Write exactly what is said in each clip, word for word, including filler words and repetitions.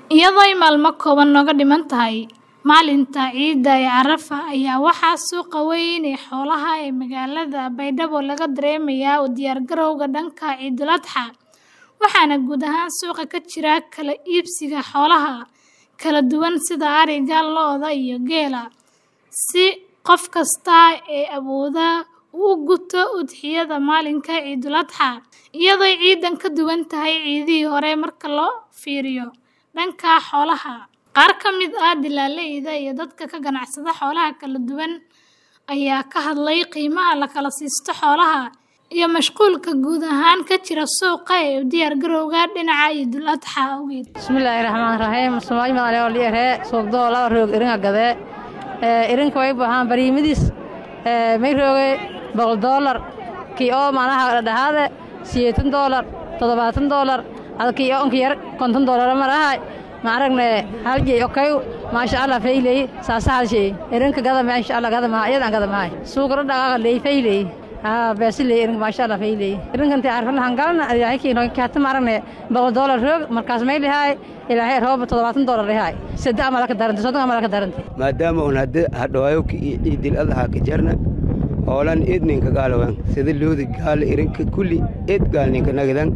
iyadoo ay maalmo kooban nooga dhiman tahay maalinta ciida ee Carafa ayaa waxaa suuqa weyn ee xoolaha ee magaalada Baydhabo laga dareemayaa u diyaargarowga dhanka Ciidul Adxa waxaana guud ahaan suuqa ka jira kala iibsiga xoolaha kala duwan sida ariga, lo'da iyo geela si qof kasta ee awooda uu guto udxiyada maalinka Ciidul Adxa iyadoo ciidan ka duwan tahay ciidihii hore marka loo fiiriyo dhanka xoolaha. Qaar ka mid ah dilaaleyda iyo dadka ka ganacsada xoolaha kala duwan ayaa ka hadlay qiimaha la kala siisto xoolaha iyo mashquulka guud ahaan ka jira suuqa ee u diyaargarowga dhinaca Ciidul Adxa awgeed. Bismillaahi Raxmaani Raxiim. Soomaali magaalo oo liiree suuqdo laba roog iringa gade ee irinka way baahan bariimadiis ee may rooge boqol dollar kii oo maanaha dhahaade sideetan dollar toddobaatan dollar halkii oo yar konton dollar marahay ma aragne hal jey okay ma sha Allah faylay saasahal shay irinka gada ma sha Allah gada ma ayadan gada ma suuqa dhaqaqa leey faylay ha beesilay irinka ma sha Allah faylay irinkan tii arfan hangalna ilaahay kii noo ka tamaarne boqol dollar roog markaas may leeyahay ilaahay roob toddobaatan dollar leeyahay saddex amal ka daranta soddon amal ka daranta maadaama uu hadda hadhooyo Ciidul Adxa ka jarna hoolan idninka gaalawan sida loodi gaal irinka kulli id gaalninka nagadan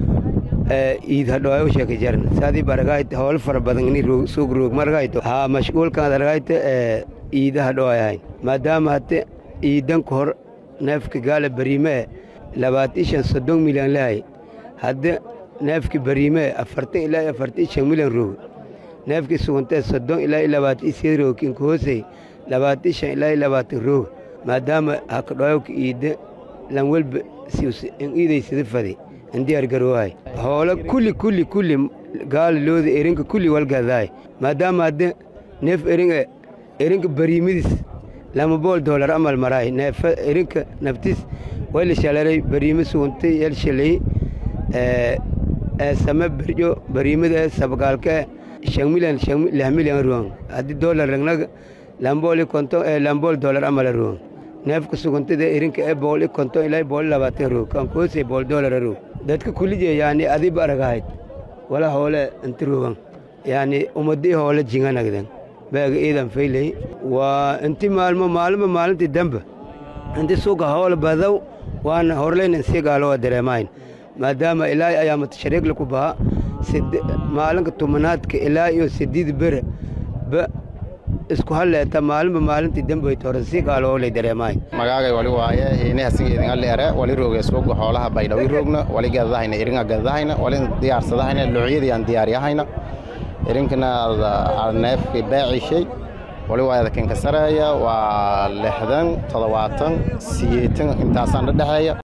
إيد هذا هو شيء كجرن سادي برغايت هول فر بدنني رو سوق روق مرغايت ها مشغول كان درغايت إيد هذا هاي ما دام هت إيدن كور نفك قال بريمة لباتيش صدق مليون لاي هذا نفك بريمة أفرت إلى أفرتيش مليون رو نفك سونت صدق إلى إلى باتيش رو كين كوسي لباتيش إلى إلى بات رو ما دام هكذا إيد لمول سيوس إيد يصير فدي عندي أرجعواي هلا كل كل كل قال لود إيرينك كل والجذاي ما دام هذا نف إيرينك إيرينك بريميس لما بول دولار عمل مراي نف إيرينك نفتيس ولا شلري بريميس وانت يلشلي ااا سما بريو بريميس سبقالك شميلان شميل لهميلان روان هذا دولار لنغ لامبول كونتو لامبول دولار عمل روان نف كسوكنت ده إيرينك بول كونتو إلى بول لباتة رو كان كوسي بول دولار رو dadka kulliye yani adib aragayd wala hawle intiruwan yani umadi hawle jinganagdan baaga eedan faylay wa inti maalmo maalmo maalintii dambe inti suuqa hawle badaw waana horleen si gaalo dareemayn maadaama ilaahay ayaamad shariig lagu baa sid maalinka tumanaadka ilaahay iyo sideed bir ba isku haleeta maalmo maalintii dambe ay toorasi gaalo oo dareemayn magaaga wali waaye inay hasigeedin aleere wali roogay suuqa xoolaha Baydhabo roogna wali gadahayna iringa gadahayna wali diyaarsadahayna luciyadii diyaariyahayna irinkana neef baaci shay wali waaye kan ka sareeya waa lixdan toddobaatan sideetan intaas aan dhaxaya